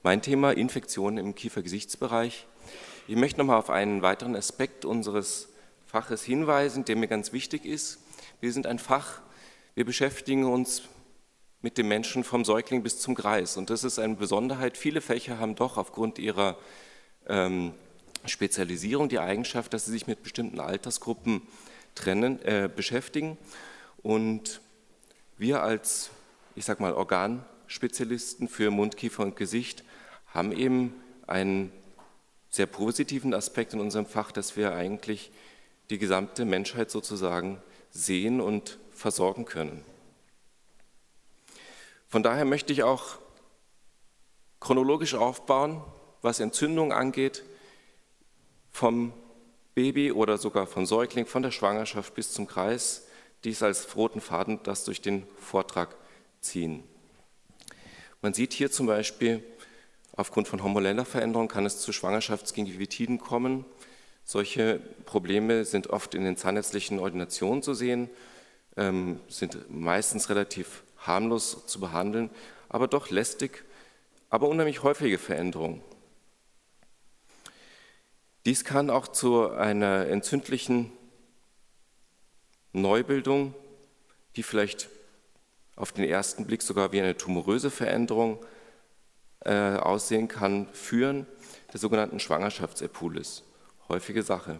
Mein Thema: Infektionen im Kiefer-Gesichtsbereich. Ich möchte nochmal auf einen weiteren Aspekt unseres Faches hinweisen, der mir ganz wichtig ist. Wir sind ein Fach, wir beschäftigen uns mit dem Menschen vom Säugling bis zum Greis. Und das ist eine Besonderheit. Viele Fächer haben doch aufgrund ihrer Spezialisierung die Eigenschaft, dass sie sich mit bestimmten Altersgruppen beschäftigen. Und wir als, ich sag mal, Organspezialisten für Mund, Kiefer und Gesicht haben eben einen sehr positiven Aspekt in unserem Fach, dass wir eigentlich die gesamte Menschheit sozusagen sehen und versorgen können. Von daher möchte ich auch chronologisch aufbauen, was Entzündungen angeht, vom Baby oder sogar vom Säugling, von der Schwangerschaft bis zum Kreis, dies als roten Faden das durch den Vortrag ziehen. Man sieht hier zum Beispiel, aufgrund von hormoneller Veränderung kann es zu Schwangerschaftsgingivitiden kommen. Solche Probleme sind oft in den zahnärztlichen Ordinationen zu sehen, sind meistens relativ harmlos zu behandeln, aber doch lästig, aber unheimlich häufige Veränderungen. Dies kann auch zu einer entzündlichen Neubildung, die vielleicht auf den ersten Blick sogar wie eine tumoröse Veränderung aussehen kann, führen, der sogenannten Schwangerschaftsepulis. Häufige Sache.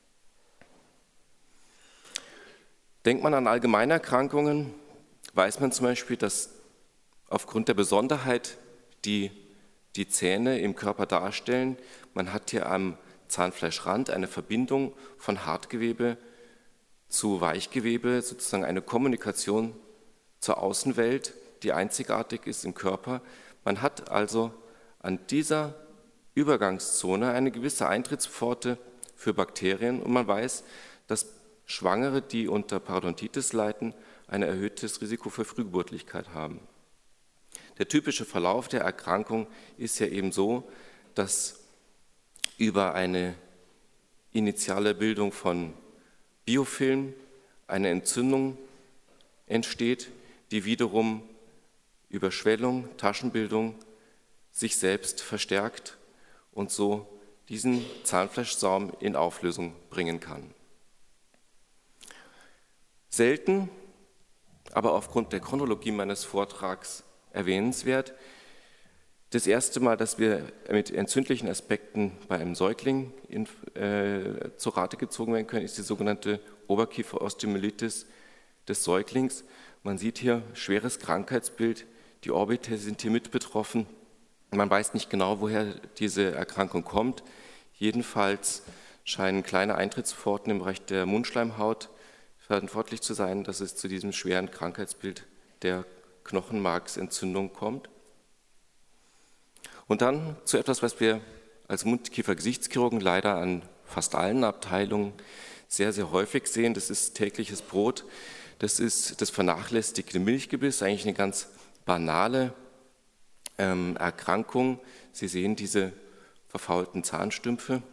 Denkt man an Allgemeinerkrankungen, weiß man zum Beispiel, dass aufgrund der Besonderheit, die die Zähne im Körper darstellen, man hat hier am Zahnfleischrand eine Verbindung von Hartgewebe zu Weichgewebe, sozusagen eine Kommunikation zur Außenwelt, die einzigartig ist im Körper. Man hat also an dieser Übergangszone eine gewisse Eintrittspforte für Bakterien und man weiß, dass Schwangere, die unter Parodontitis leiden, ein erhöhtes Risiko für Frühgeburtlichkeit haben. Der typische Verlauf der Erkrankung ist ja eben so, dass über eine initiale Bildung von Biofilm eine Entzündung entsteht, die wiederum über Schwellung, Taschenbildung sich selbst verstärkt und so diesen Zahnfleischsaum in Auflösung bringen kann. Selten, aber aufgrund der Chronologie meines Vortrags erwähnenswert, das erste Mal, dass wir mit entzündlichen Aspekten bei einem Säugling zur Rate gezogen werden können, ist die sogenannte Oberkieferosteomyelitis des Säuglings. Man sieht hier schweres Krankheitsbild, die Orbitae sind hier mit betroffen. Man weiß nicht genau, woher diese Erkrankung kommt. Jedenfalls scheinen kleine Eintrittspforten im Bereich der Mundschleimhaut verantwortlich zu sein, dass es zu diesem schweren Krankheitsbild der Knochenmarksentzündung kommt. Und dann zu etwas, was wir als Mund-Kiefer-Gesichtschirurgen leider an fast allen Abteilungen sehr, sehr häufig sehen. Das ist tägliches Brot. Das ist das vernachlässigte Milchgebiss, eigentlich eine ganz banale Erkrankung. Sie sehen diese verfaulten Zahnstümpfe.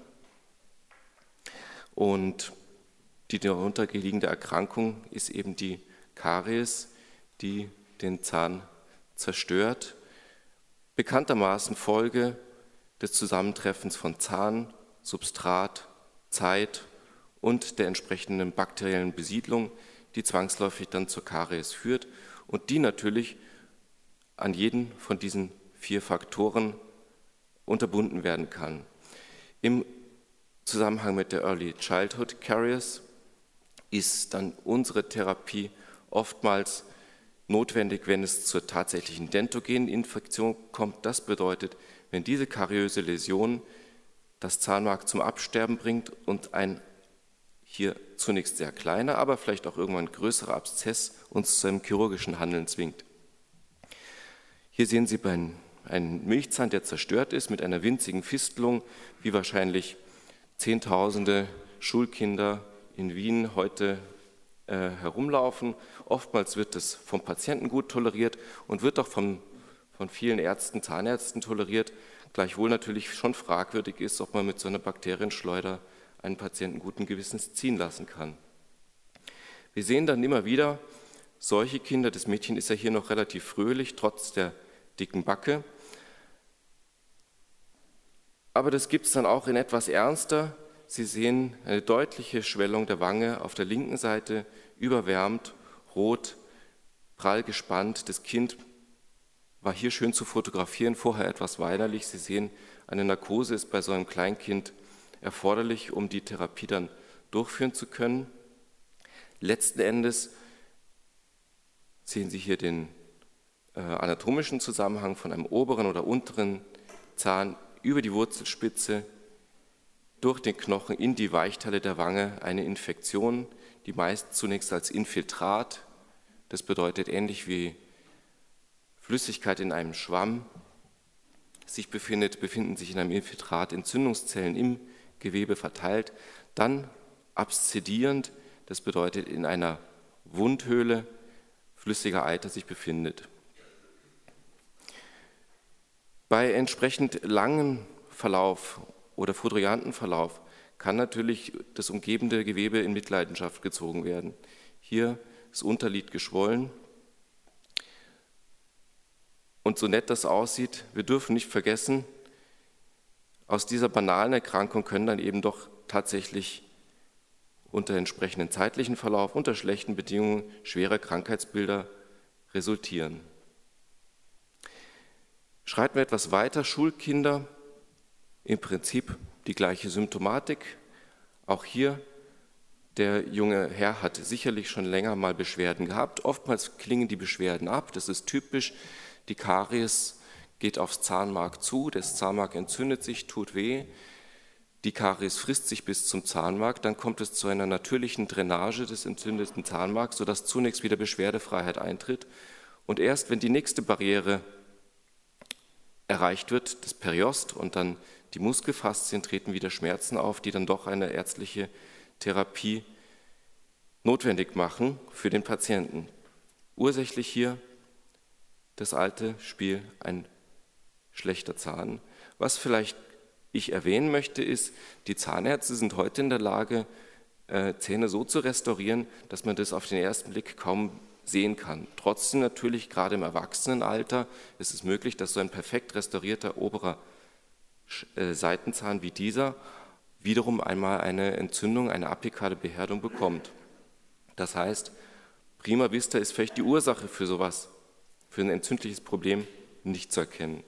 Und die darunter liegende Erkrankung ist eben die Karies, die den Zahn zerstört. Bekanntermaßen Folge des Zusammentreffens von Zahn, Substrat, Zeit und der entsprechenden bakteriellen Besiedlung, die zwangsläufig dann zur Karies führt und die natürlich an jeden von diesen 4 Faktoren unterbunden werden kann. Im Zusammenhang mit der Early Childhood Caries ist dann unsere Therapie oftmals notwendig, wenn es zur tatsächlichen dentogenen Infektion kommt. Das bedeutet, wenn diese kariöse Läsion das Zahnmark zum Absterben bringt und ein hier zunächst sehr kleiner, aber vielleicht auch irgendwann größerer Abszess uns zu einem chirurgischen Handeln zwingt. Hier sehen Sie einen Milchzahn, der zerstört ist mit einer winzigen Fistelung, wie wahrscheinlich Zehntausende Schulkinder in Wien heute herumlaufen. Oftmals wird es vom Patienten gut toleriert und wird auch von vielen Ärzten, Zahnärzten toleriert, gleichwohl natürlich schon fragwürdig ist, ob man mit so einer Bakterienschleuder einen Patienten guten Gewissens ziehen lassen kann. Wir sehen dann immer wieder solche Kinder, das Mädchen ist ja hier noch relativ fröhlich, trotz der dicken Backe, Aber das gibt es dann auch in etwas ernster. Sie sehen eine deutliche Schwellung der Wange auf der linken Seite, überwärmt, rot, prall gespannt. Das Kind war hier schön zu fotografieren, vorher etwas weinerlich. Sie sehen, eine Narkose ist bei so einem Kleinkind erforderlich, um die Therapie dann durchführen zu können. Letzten Endes sehen Sie hier den anatomischen Zusammenhang von einem oberen oder unteren Zahn über die Wurzelspitze durch den Knochen in die Weichteile der Wange eine Infektion, die meist zunächst als Infiltrat, das bedeutet ähnlich wie Flüssigkeit in einem Schwamm, sich befinden sich in einem Infiltrat Entzündungszellen im Gewebe verteilt, dann abszedierend, das bedeutet in einer Wundhöhle flüssiger Eiter sich befindet. Bei entsprechend langem Verlauf oder foudroyanten Verlauf kann natürlich das umgebende Gewebe in Mitleidenschaft gezogen werden. Hier ist das Unterlid geschwollen. Und so nett das aussieht, wir dürfen nicht vergessen, aus dieser banalen Erkrankung können dann eben doch tatsächlich unter entsprechendem zeitlichen Verlauf, unter schlechten Bedingungen schwere Krankheitsbilder resultieren. Schreiten wir etwas weiter, Schulkinder, im Prinzip die gleiche Symptomatik. Auch hier, der junge Herr hat sicherlich schon länger mal Beschwerden gehabt. Oftmals klingen die Beschwerden ab, das ist typisch. Die Karies geht aufs Zahnmark zu, das Zahnmark entzündet sich, tut weh. Die Karies frisst sich bis zum Zahnmark, dann kommt es zu einer natürlichen Drainage des entzündeten Zahnmarks, sodass zunächst wieder Beschwerdefreiheit eintritt. Und erst wenn die nächste Barriere erreicht wird, das Periost und dann die Muskelfaszien, treten wieder Schmerzen auf, die dann doch eine ärztliche Therapie notwendig machen für den Patienten. Ursächlich hier das alte Spiel, ein schlechter Zahn. Was vielleicht ich erwähnen möchte, ist, die Zahnärzte sind heute in der Lage, Zähne so zu restaurieren, dass man das auf den ersten Blick kaum sehen kann. Trotzdem natürlich, gerade im Erwachsenenalter, ist es möglich, dass so ein perfekt restaurierter oberer Seitenzahn wie dieser wiederum einmal eine Entzündung, eine apikale Beherdung bekommt. Das heißt, prima vista ist vielleicht die Ursache für sowas, für ein entzündliches Problem nicht zu erkennen.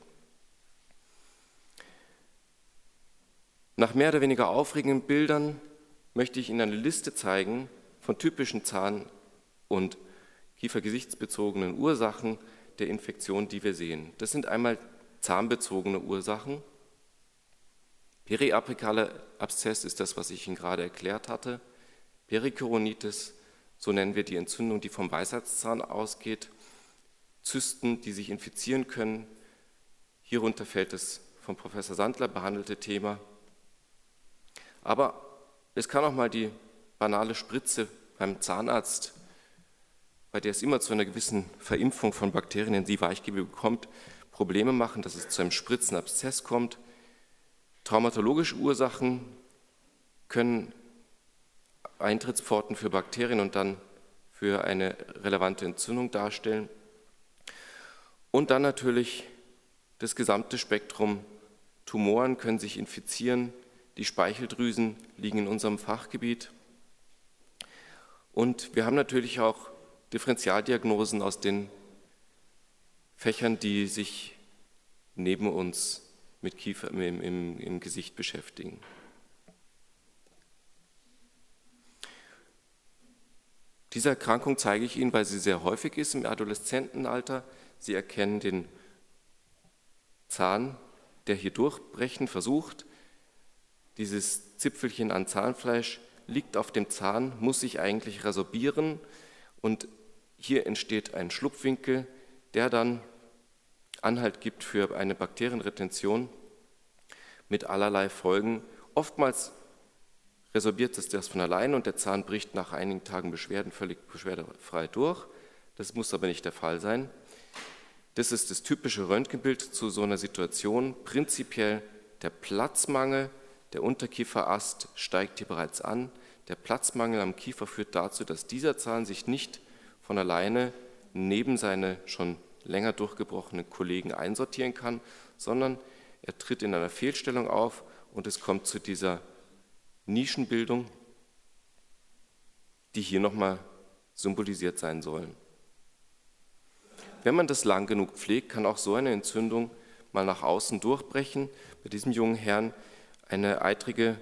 Nach mehr oder weniger aufregenden Bildern möchte ich Ihnen eine Liste zeigen von typischen Zahn- und kiefergesichtsbezogenen Ursachen der Infektion, die wir sehen. Das sind einmal zahnbezogene Ursachen. Periapikaler Abszess ist das, was ich Ihnen gerade erklärt hatte. Perikoronitis, so nennen wir die Entzündung, die vom Weisheitszahn ausgeht. Zysten, die sich infizieren können. Hierunter fällt das von Professor Sandler behandelte Thema. Aber es kann auch mal die banale Spritze beim Zahnarzt, bei der es immer zu einer gewissen Verimpfung von Bakterien in die Weichgewebe kommt, Probleme machen, dass es zu einem Spritzenabszess kommt. Traumatologische Ursachen können Eintrittspforten für Bakterien und dann für eine relevante Entzündung darstellen. Und dann natürlich das gesamte Spektrum. Tumoren können sich infizieren, die Speicheldrüsen liegen in unserem Fachgebiet. Und wir haben natürlich auch Differentialdiagnosen aus den Fächern, die sich neben uns mit Kiefer im Gesicht beschäftigen. Diese Erkrankung zeige ich Ihnen, weil sie sehr häufig ist im Adoleszentenalter. Sie erkennen den Zahn, der hier durchbrechen versucht. Dieses Zipfelchen an Zahnfleisch liegt auf dem Zahn, muss sich eigentlich resorbieren und hier entsteht ein Schlupfwinkel, der dann Anhalt gibt für eine Bakterienretention mit allerlei Folgen. Oftmals resorbiert es das von allein und der Zahn bricht nach einigen Tagen Beschwerden völlig beschwerdefrei durch. Das muss aber nicht der Fall sein. Das ist das typische Röntgenbild zu so einer Situation. Prinzipiell der Platzmangel, der Unterkieferast steigt hier bereits an. Der Platzmangel am Kiefer führt dazu, dass dieser Zahn sich nicht von alleine neben seine schon länger durchgebrochenen Kollegen einsortieren kann, sondern er tritt in einer Fehlstellung auf und es kommt zu dieser Nischenbildung, die hier nochmal symbolisiert sein sollen. Wenn man das lang genug pflegt, kann auch so eine Entzündung mal nach außen durchbrechen. Bei diesem jungen Herrn eine eitrige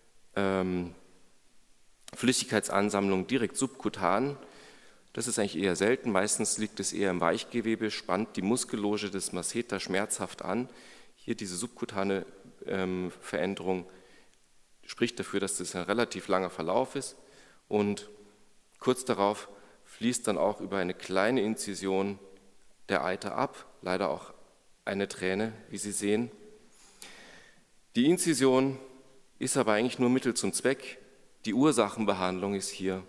Flüssigkeitsansammlung direkt subkutan. Das ist eigentlich eher selten, meistens liegt es eher im Weichgewebe, spannt die Muskelloge des Masseter schmerzhaft an. Hier diese subkutane Veränderung spricht dafür, dass das ein relativ langer Verlauf ist und kurz darauf fließt dann auch über eine kleine Inzision der Eiter ab, leider auch eine Träne, wie Sie sehen. Die Inzision ist aber eigentlich nur Mittel zum Zweck. Die Ursachenbehandlung ist hier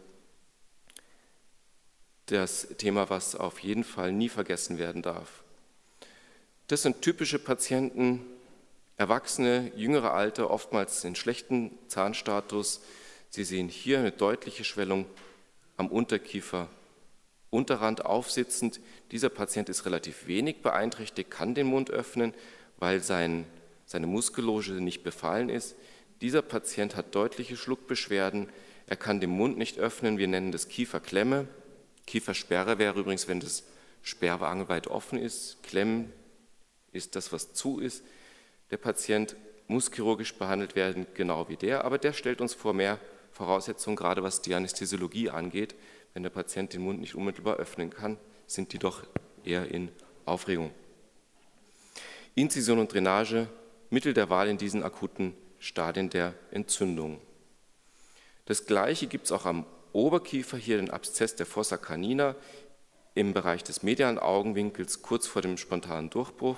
das Thema, was auf jeden Fall nie vergessen werden darf. Das sind typische Patienten, Erwachsene, jüngere Alter, oftmals in schlechtem Zahnstatus. Sie sehen hier eine deutliche Schwellung am Unterkiefer, Unterrand aufsitzend. Dieser Patient ist relativ wenig beeinträchtigt, kann den Mund öffnen, weil seine Muskelloge nicht befallen ist. Dieser Patient hat deutliche Schluckbeschwerden, er kann den Mund nicht öffnen, wir nennen das Kieferklemme. Kiefersperre wäre übrigens, wenn das Sperrwange weit offen ist. Klemmen ist das, was zu ist. Der Patient muss chirurgisch behandelt werden, genau wie der, aber der stellt uns vor mehr Voraussetzungen, gerade was die Anästhesiologie angeht. Wenn der Patient den Mund nicht unmittelbar öffnen kann, sind die doch eher in Aufregung. Inzision und Drainage, Mittel der Wahl in diesen akuten Stadien der Entzündung. Das Gleiche gibt es auch am Oberkiefer, hier den Abszess der Fossa canina im Bereich des medialen Augenwinkels, kurz vor dem spontanen Durchbruch.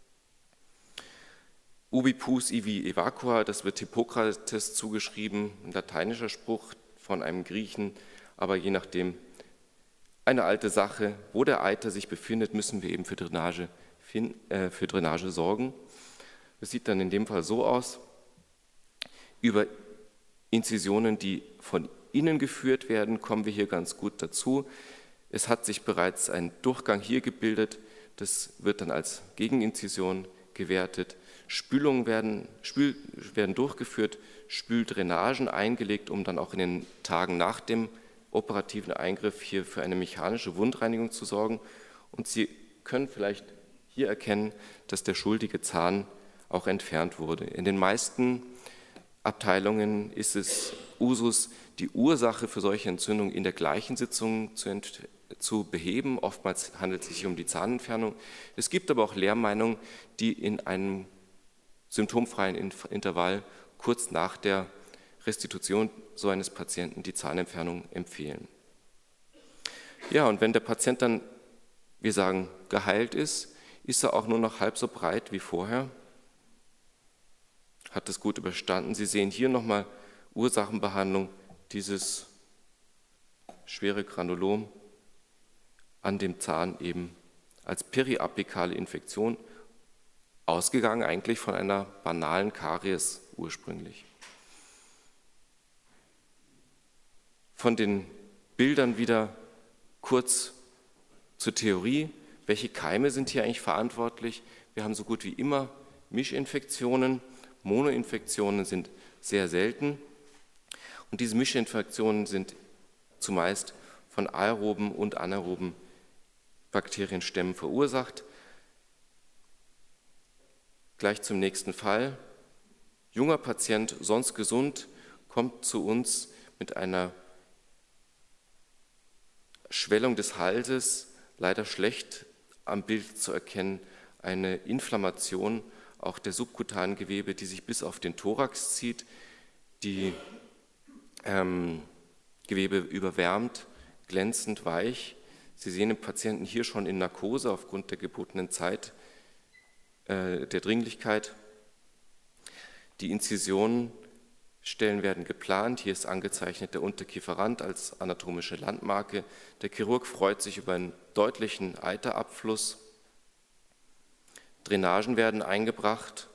Ubi pus ivi evacua, das wird Hippokrates zugeschrieben, ein lateinischer Spruch von einem Griechen, aber je nachdem eine alte Sache. Wo der Eiter sich befindet, müssen wir eben für Drainage sorgen. Das sieht dann in dem Fall so aus. Über Inzisionen, die von innen geführt werden, kommen wir hier ganz gut dazu. Es hat sich bereits ein Durchgang hier gebildet, das wird dann als Gegeninzision gewertet. Spülungen werden durchgeführt, Spüldrainagen eingelegt, um dann auch in den Tagen nach dem operativen Eingriff hier für eine mechanische Wundreinigung zu sorgen. Und Sie können vielleicht hier erkennen, dass der schuldige Zahn auch entfernt wurde. In den meisten Abteilungen ist es Usus, die Ursache für solche Entzündungen in der gleichen Sitzung zu beheben. Oftmals handelt es sich um die Zahnentfernung. Es gibt aber auch Lehrmeinungen, die in einem symptomfreien Intervall kurz nach der Restitution so eines Patienten die Zahnentfernung empfehlen. Ja, und wenn der Patient dann, wir sagen, geheilt ist, ist er auch nur noch halb so breit wie vorher, hat das gut überstanden. Sie sehen hier nochmal Ursachenbehandlung, dieses schwere Granulom an dem Zahn eben als periapikale Infektion, ausgegangen eigentlich von einer banalen Karies ursprünglich. Von den Bildern wieder kurz zur Theorie. Welche Keime sind hier eigentlich verantwortlich? Wir haben so gut wie immer Mischinfektionen. Monoinfektionen sind sehr selten. Und diese Mischinfektionen sind zumeist von aeroben und anaeroben Bakterienstämmen verursacht. Gleich zum nächsten Fall. Junger Patient, sonst gesund, kommt zu uns mit einer Schwellung des Halses, leider schlecht am Bild zu erkennen, eine Inflammation auch der subkutanen Gewebe, die sich bis auf den Thorax zieht, die Gewebe überwärmt, glänzend weich. Sie sehen den Patienten hier schon in Narkose aufgrund der gebotenen Zeit, der Dringlichkeit. Die Inzisionstellen werden geplant. Hier ist angezeichnet der Unterkieferrand als anatomische Landmarke. Der Chirurg freut sich über einen deutlichen Eiterabfluss. Drainagen werden eingebracht.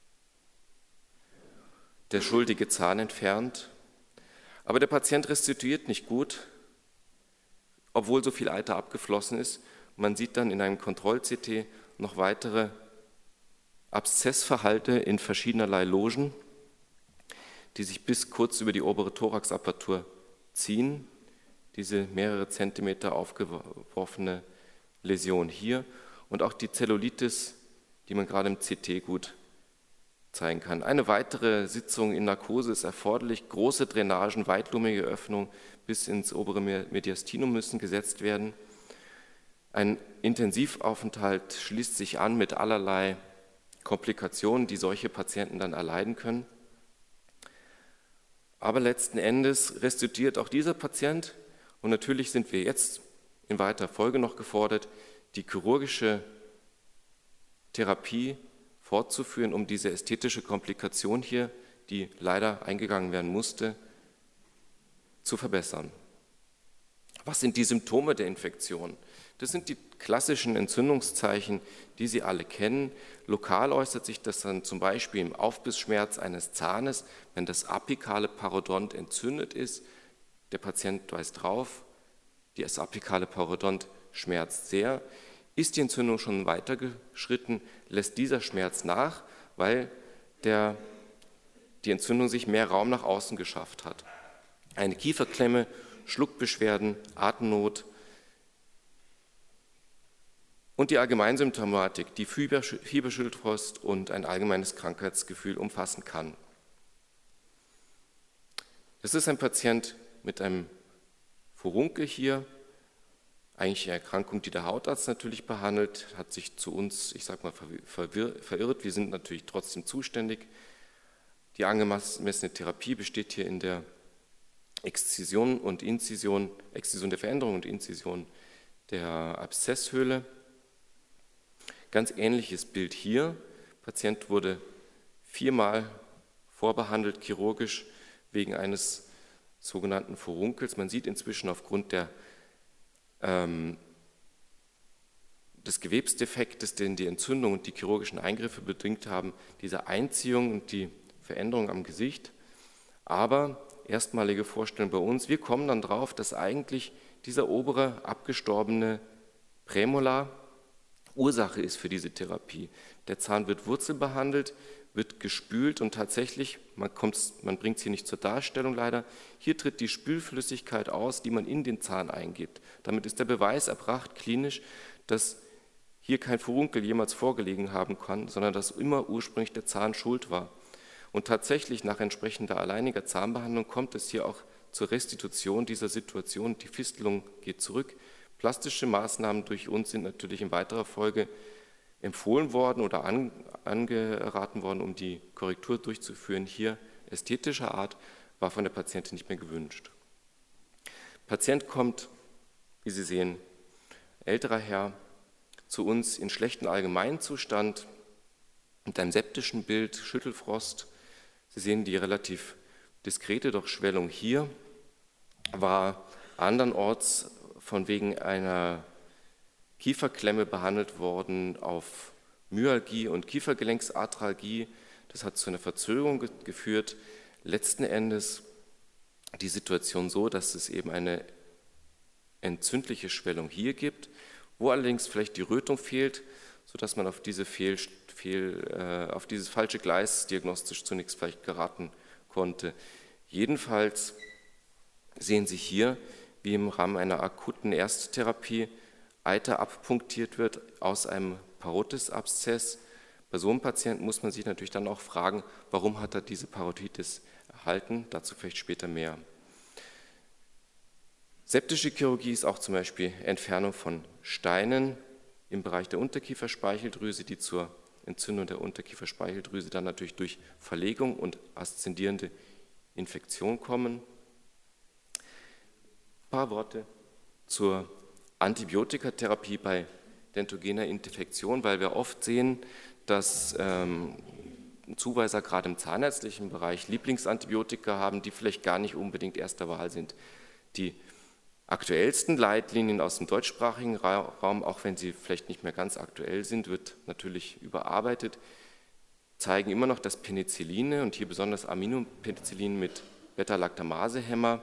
Der schuldige Zahn entfernt. Aber der Patient restituiert nicht gut, obwohl so viel Eiter abgeflossen ist. Man sieht dann in einem Kontroll-CT noch weitere Abszessverhalte in verschiedenerlei Logen, die sich bis kurz über die obere Thoraxapertur ziehen. Diese mehrere Zentimeter aufgeworfene Läsion hier und auch die Zellulitis, die man gerade im CT gut zeigen kann. Eine weitere Sitzung in Narkose ist erforderlich. Große Drainagen, weitlumige Öffnungen bis ins obere Mediastinum müssen gesetzt werden. Ein Intensivaufenthalt schließt sich an mit allerlei Komplikationen, die solche Patienten dann erleiden können. Aber letzten Endes restituiert auch dieser Patient, und natürlich sind wir jetzt in weiterer Folge noch gefordert, die chirurgische Therapie fortzuführen, um diese ästhetische Komplikation hier, die leider eingegangen werden musste, zu verbessern. Was sind die Symptome der Infektion? Das sind die klassischen Entzündungszeichen, die Sie alle kennen. Lokal äußert sich das dann zum Beispiel im Aufbissschmerz eines Zahnes, wenn das apikale Parodont entzündet ist. Der Patient weist drauf, das apikale Parodont schmerzt sehr. Ist die Entzündung schon weitergeschritten, lässt dieser Schmerz nach, weil die Entzündung sich mehr Raum nach außen geschafft hat. Eine Kieferklemme, Schluckbeschwerden, Atemnot und die Allgemeinsymptomatik, die Fieberschüttelfrost und ein allgemeines Krankheitsgefühl umfassen kann. Das ist ein Patient mit einem Furunkel hier, eigentlich eine Erkrankung, die der Hautarzt natürlich behandelt, hat sich zu uns, ich sage mal, verirrt. Wir sind natürlich trotzdem zuständig. Die angemessene Therapie besteht hier in der Exzision der Veränderung und Inzision der Abszesshöhle. Ganz ähnliches Bild hier. Der Patient wurde 4-mal vorbehandelt chirurgisch wegen eines sogenannten Furunkels. Man sieht inzwischen aufgrund des Gewebsdefektes, den die Entzündung und die chirurgischen Eingriffe bedingt haben, diese Einziehung und die Veränderung am Gesicht. Aber erstmalige Vorstellung bei uns, wir kommen dann drauf, dass eigentlich dieser obere abgestorbene Prämolar Ursache ist für diese Therapie. Der Zahn wird wurzelbehandelt, wird gespült und tatsächlich, man bringt es hier nicht zur Darstellung leider, hier tritt die Spülflüssigkeit aus, die man in den Zahn eingibt. Damit ist der Beweis erbracht, klinisch, dass hier kein Furunkel jemals vorgelegen haben kann, sondern dass immer ursprünglich der Zahn schuld war. Und tatsächlich nach entsprechender alleiniger Zahnbehandlung kommt es hier auch zur Restitution dieser Situation. Die Fistelung geht zurück. Plastische Maßnahmen durch uns sind natürlich in weiterer Folge empfohlen worden oder angeraten worden, um die Korrektur durchzuführen. Hier ästhetischer Art war von der Patientin nicht mehr gewünscht. Der Patient kommt, wie Sie sehen, älterer Herr, zu uns in schlechtem Allgemeinzustand, mit einem septischen Bild, Schüttelfrost. Sie sehen die relativ diskrete Durchschwellung hier, war andernorts von wegen einer Kieferklemme behandelt worden auf Myalgie und Kiefergelenksarthralgie. Das hat zu einer Verzögerung geführt. Letzten Endes die Situation so, dass es eben eine entzündliche Schwellung hier gibt, wo allerdings vielleicht die Rötung fehlt, sodass man auf dieses falsche Gleis diagnostisch zunächst vielleicht geraten konnte. Jedenfalls sehen Sie hier, wie im Rahmen einer akuten Ersttherapie Eiter abpunktiert wird aus einem Parotis-Abszess. Bei so einem Patienten muss man sich natürlich dann auch fragen, warum hat er diese Parotitis erhalten? Dazu vielleicht später mehr. Septische Chirurgie ist auch zum Beispiel Entfernung von Steinen im Bereich der Unterkieferspeicheldrüse, die zur Entzündung der Unterkieferspeicheldrüse dann natürlich durch Verlegung und aszendierende Infektion kommen. Ein paar Worte zur Antibiotikatherapie bei dentogener Infektion, weil wir oft sehen, dass Zuweiser gerade im zahnärztlichen Bereich Lieblingsantibiotika haben, die vielleicht gar nicht unbedingt erster Wahl sind. Die aktuellsten Leitlinien aus dem deutschsprachigen Raum, auch wenn sie vielleicht nicht mehr ganz aktuell sind, wird natürlich überarbeitet, zeigen immer noch, dass Penicilline und hier besonders Aminopenicillin mit Beta-Lactamase-Hämmer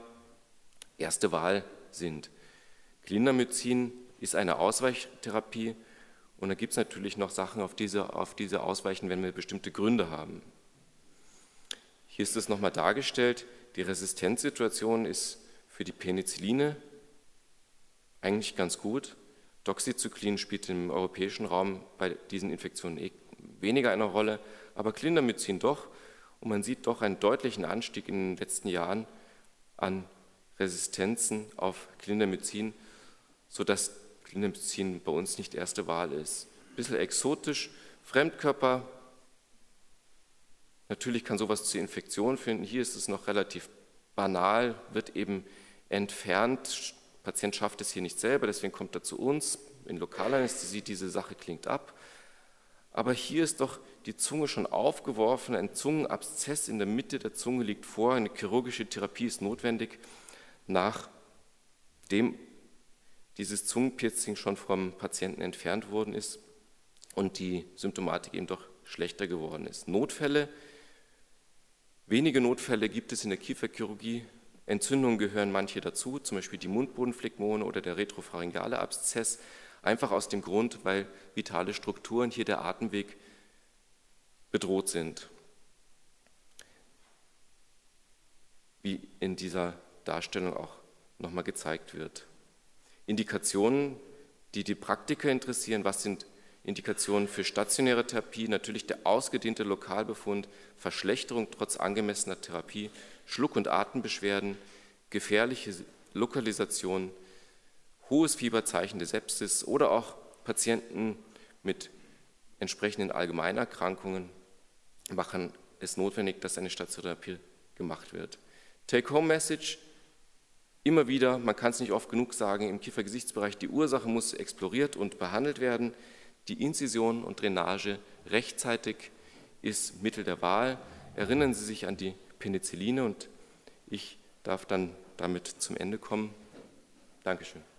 erste Wahl sind. Clindamycin ist eine Ausweichtherapie Und dann gibt es natürlich noch Sachen, auf diese ausweichen, wenn wir bestimmte Gründe haben. Hier ist es nochmal dargestellt, die Resistenzsituation ist für die Penicilline eigentlich ganz gut. Doxycyclin spielt im europäischen Raum bei diesen Infektionen weniger eine Rolle, aber Clindamycin doch. Und man sieht doch einen deutlichen Anstieg in den letzten Jahren an Resistenzen auf Clindamycin, sodass Clindamycin bei uns nicht erste Wahl ist. Ein bisschen exotisch, Fremdkörper, natürlich kann sowas zur Infektion führen. Hier ist es noch relativ banal, wird eben entfernt. Der Patient schafft es hier nicht selber, deswegen kommt er zu uns in Lokalanästhesie, diese Sache klingt ab. Aber hier ist doch die Zunge schon aufgeworfen, ein Zungenabszess in der Mitte der Zunge liegt vor, eine chirurgische Therapie ist notwendig, nachdem dieses Zungenpiercing schon vom Patienten entfernt worden ist und die Symptomatik eben doch schlechter geworden ist. Notfälle, wenige Notfälle gibt es in der Kieferchirurgie. Entzündungen gehören manche dazu, zum Beispiel die Mundbodenphlegmone oder der retropharyngeale Abszess, einfach aus dem Grund, weil vitale Strukturen, hier der Atemweg, bedroht sind. Wie in dieser Darstellung auch nochmal gezeigt wird. Indikationen, die die Praktiker interessieren, was sind Indikationen für stationäre Therapie? Natürlich der ausgedehnte Lokalbefund, Verschlechterung trotz angemessener Therapie, Schluck- und Atembeschwerden, gefährliche Lokalisation, hohes Fieberzeichen der Sepsis oder auch Patienten mit entsprechenden Allgemeinerkrankungen machen es notwendig, dass eine stationäre Therapie gemacht wird. Take-Home-Message, immer wieder, man kann es nicht oft genug sagen, im Kiefergesichtsbereich, die Ursache muss exploriert und behandelt werden. Die Inzision und Drainage rechtzeitig ist Mittel der Wahl. Erinnern Sie sich an die Penicilline und ich darf dann damit zum Ende kommen. Dankeschön.